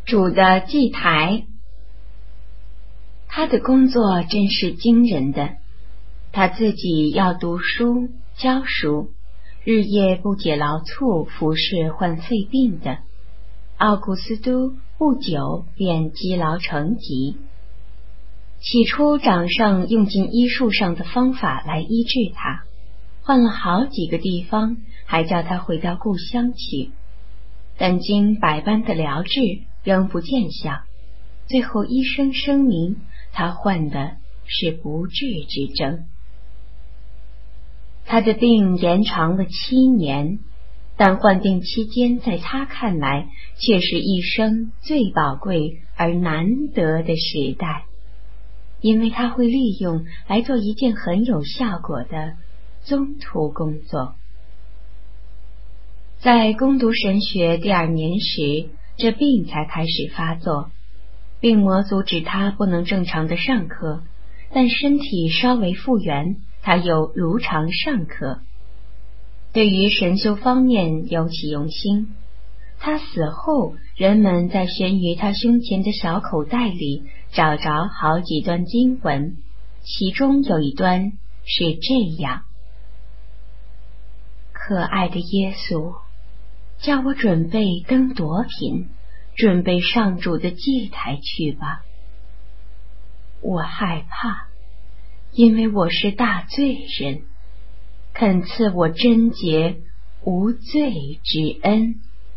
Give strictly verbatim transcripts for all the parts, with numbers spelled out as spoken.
主的祭台。他的工作真是惊人的，他自己要读书教书，日夜不解劳猝，服侍患肺病的。奥古斯都不久便积劳成疾。起初掌上用尽医术上的方法来医治他，换了好几个地方，还叫他回到故乡去，但经百般的疗治仍不见效，最后医生声明他患的是不治之症。他的病延长了七年，但患病期间在他看来却是一生最宝贵而难得的时代，因为他会利用来做一件很有效果的宗徒工作。在攻读神学第二年时，这病才开始发作，病魔阻止他不能正常的上课，但身体稍微复原，他又如常上课。对于神修方面尤其用心。他死后，人们在悬于他胸前的小口袋里找着好几段经文，其中有一段是这样：可爱的耶稣，叫我准备登铎品，准备上主的祭台去吧。我害怕，因为我是大罪人，恳赐我贞洁无罪之恩。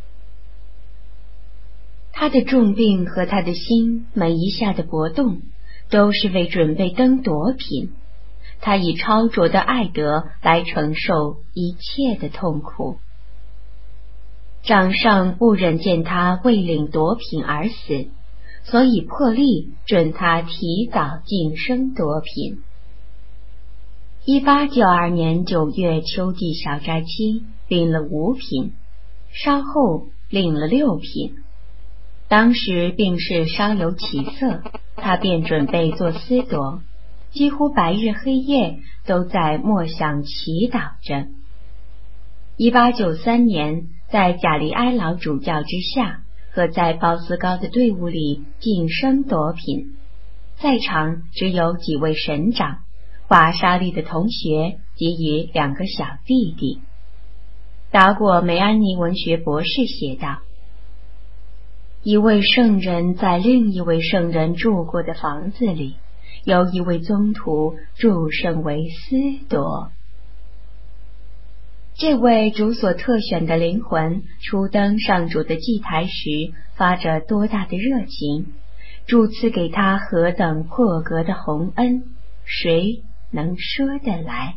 他的重病和他的心每一下的搏动，都是为准备登铎品。他以超卓的爱德来承受一切的痛苦。掌上不忍见他未领铎品而死，所以破例准他提早晋升铎品。一八九二年九月秋季小斋期，领了五品，稍后领了六品。当时病势稍有起色，他便准备做司铎，几乎白日黑夜都在默想祈祷着。一八九三年，在贾利埃老主教之下，和在鲍斯高的队伍里晋升铎品，在场只有几位神长、华沙利的同学及与两个小弟弟。达果梅安尼文学博士写道：一位圣人在另一位圣人住过的房子里，由一位宗徒祝圣为司铎。这位主所特选的灵魂初登上主的祭台时，发着多大的热情，主赐给他何等破格的宏恩，谁能说得来？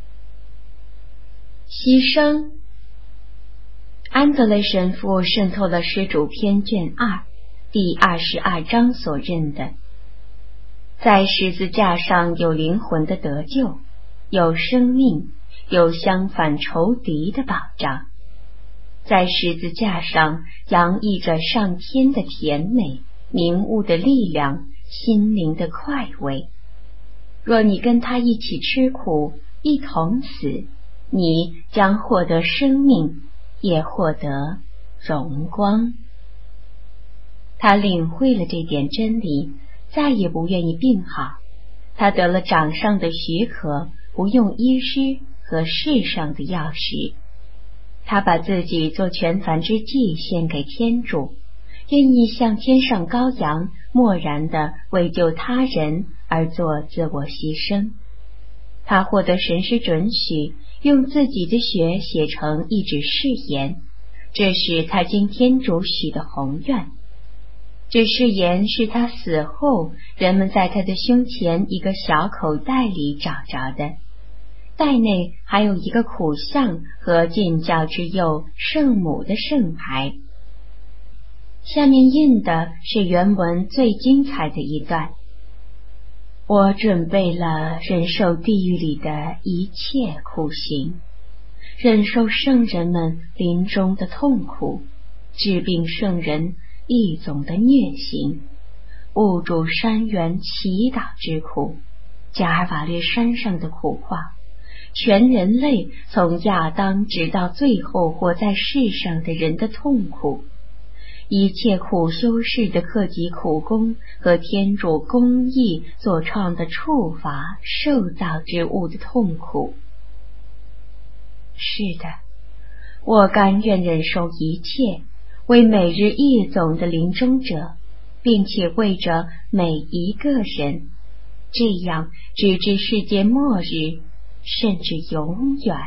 牺牲。安德雷神父渗透了施主篇卷二第二十二章所认的，在十字架上有灵魂的得救，有生命，有相反仇敌的保障。在十字架上洋溢着上天的甜美，明悟的力量，心灵的快慰。若你跟他一起吃苦，一同死，你将获得生命，也获得荣光。他领会了这点真理，再也不愿意病好。他得了掌上的许可，不用医师和世上的药食。他把自己做全燔之祭献给天主，愿意像天上羔羊，默然地为救他人而做自我牺牲。他获得神师准许，用自己的血写成一纸誓言，这是他经天主许的宏愿。这誓言是他死后人们在他的胸前一个小口袋里找着的，袋内还有一个苦像和建教之佑圣母的圣牌。下面印的是原文最精彩的一段：我准备了忍受地狱里的一切苦刑，忍受圣人们临终的痛苦，治病圣人一种的虐刑，误主山原祈祷之苦，加尔瓦略山上的苦况，全人类从亚当直到最后活在世上的人的痛苦， 一切苦修士的克己苦功和天主公义所创的处罚受造之物的痛苦。是的，我甘愿忍受一切，为每日夜总的临终者，并且为着每一个人，这样直至世界末日，甚至永远。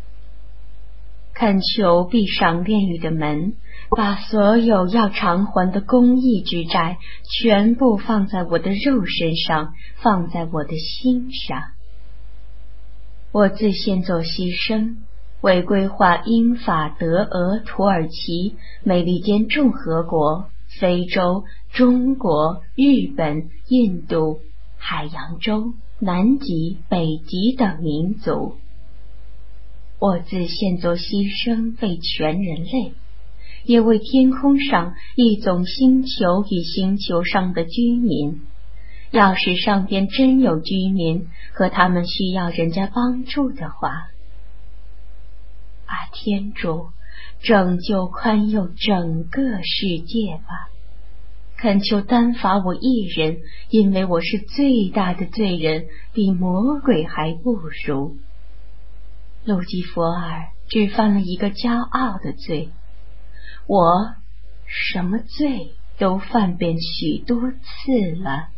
恳求闭上炼狱的门，把所有要偿还的公义之债全部放在我的肉身上，放在我的心上。我自献做牺牲，为规划英法德俄土耳其美利坚共和国、非洲、中国、日本、印度、海洋洲、南极、北极等民族。我自献作牺牲，为全人类，也为天空上一种星球与星球上的居民。要是上边真有居民和他们需要人家帮助的话，啊，天主，拯救宽宥整个世界吧！恳求单罚我一人，因为我是最大的罪人，比魔鬼还不如。路基佛尔只犯了一个骄傲的罪，我什么罪都犯遍许多次了。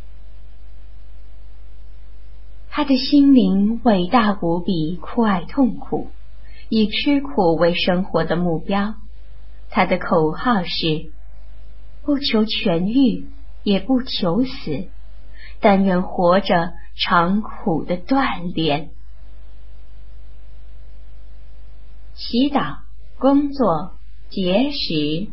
他的心灵伟大无比，酷爱痛苦，以吃苦为生活的目标。他的口号是：不求痊愈，也不求死，但愿活着尝苦的锻炼。祈祷、工作、节食。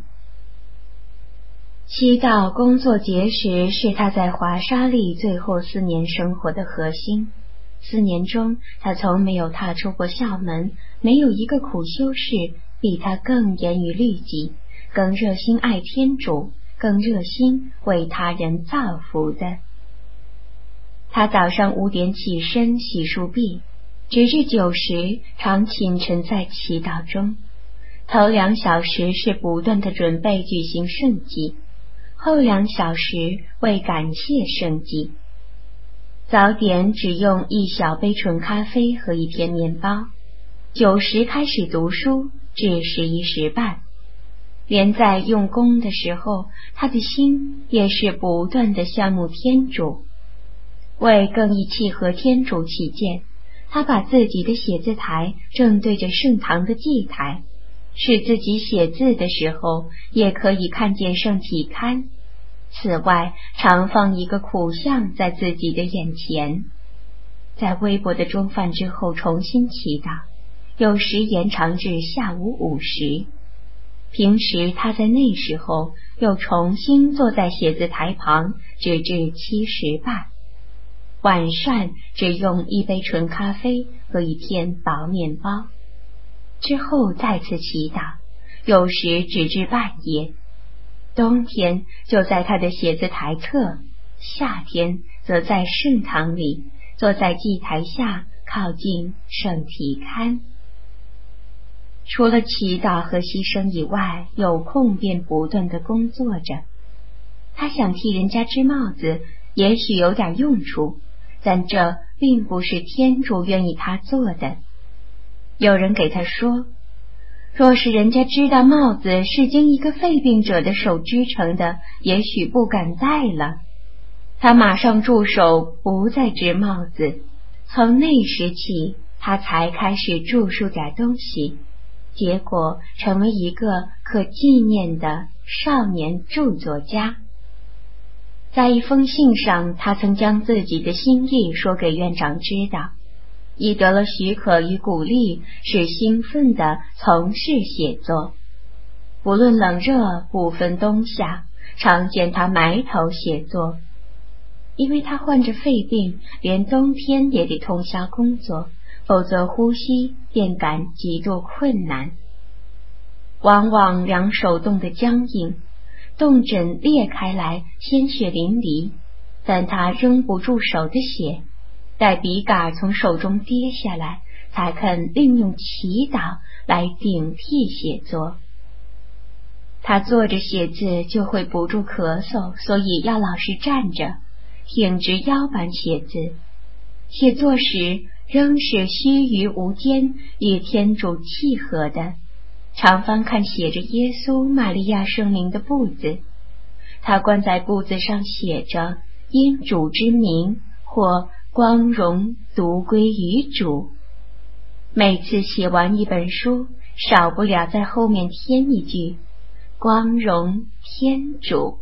祈祷、工作、节食是他在华沙利最后四年生活的核心。四年中，他从没有踏出过校门，没有一个苦修士比他更严于律己，更热心爱天主，更热心为他人造福的。他早上五点起身洗漱毕，直至九时，常寝沉在祈祷中。头两小时是不断的准备举行圣祭，后两小时为感谢圣祭。早点只用一小杯纯咖啡和一片面包。九时开始读书，至十一时半。连在用功的时候，他的心也是不断的向慕天主。为更易契合天主起见，他把自己的写字台正对着圣堂的祭台，使自己写字的时候也可以看见圣体龛。此外，常放一个苦像在自己的眼前。在微薄的中饭之后重新祈祷，有时延长至下午五时。平时他在那时候又重新坐在写字台旁，直至七时半。晚膳只用一杯纯咖啡和一片薄面包。之后再次祈祷，有时直至半夜。冬天就在他的写字台侧，夏天则在圣堂里，坐在祭台下，靠近圣体龛。除了祈祷和牺牲以外，有空便不断地工作着。他想替人家织帽子，也许有点用处，但这并不是天主愿意他做的。有人给他说，若是人家知道帽子是经一个肺病者的手织成的，也许不敢戴了。他马上住手，不再织帽子。从那时起，他才开始著述点东西，结果成为一个可纪念的少年著作家。在一封信上，他曾将自己的心意说给院长知道，已得了许可与鼓励，是兴奋地从事写作。不论冷热，不分冬夏，常见他埋头写作。因为他患着肺病，连冬天也得通宵工作，否则呼吸便感极度困难。往往两手冻得僵硬，冻枕裂开来，鲜血淋漓，但他仍不住手的写，待笔杆从手中跌下来，才肯另用祈祷来顶替写作。 他坐着写字就会不住咳嗽，所以要老是站着，挺直腰板写字。写作时仍是须臾无间，与天主契合的，常翻看写着耶稣、玛利亚圣灵的簿子。他关在簿子上写着因主之名，或光荣独归于主。每次写完一本书，少不了在后面添一句光荣天主。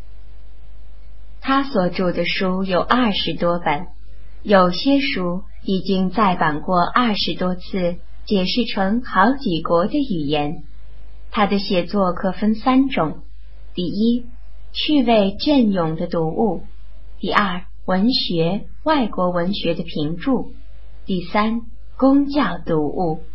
他所著的书有二十多本，有些书已经再版过二十多次，解释成好几国的语言。他的写作可分三种：第一，趣味隽永的读物；第二，文学、外国文学的评注；第三，公教读物。